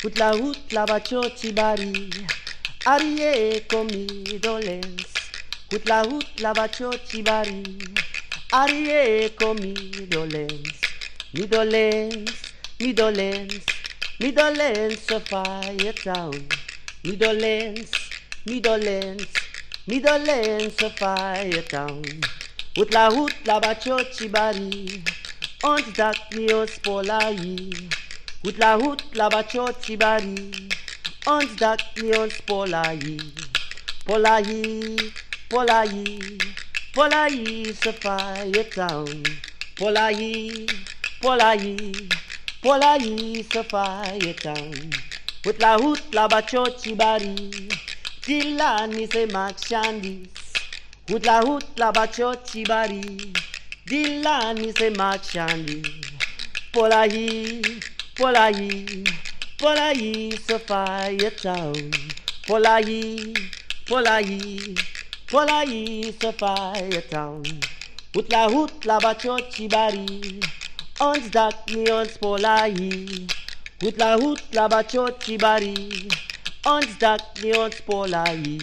Hutla bachochi bari, arie komi dolens. Hutla bachochi bari, arie komi dolens. Mi dolens, mi dolens, mi dolens of fire town. Mi dolens, mi dolens, mi dolens of fire town. Hutla bachochi bari, und dat nios polai. Hutla bachochi bari, und dat nios polai. Polai, polai, polai so fire town. Polai, polai, polai so fire town. Hutla bachochi bari, Dilani se makshandis. Hutla bachochi bari, Dilani se makshandis. Polai, polai, polai so fire town. Polai, polai, polai so fire town. Hutla bachochi bari, ons dak mi ons polai. Hutla bachochi bari, ons dak mi ons polai.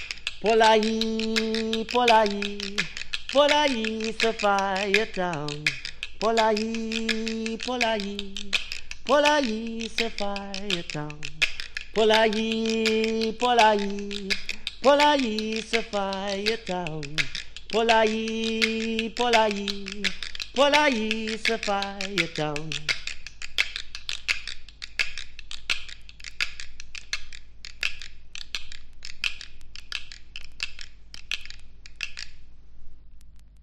Polai, polai, polai so fire town. Polai, polai, polai so fire town. Polai, polai, polai so fire town. Polai, polai, polai so fire town.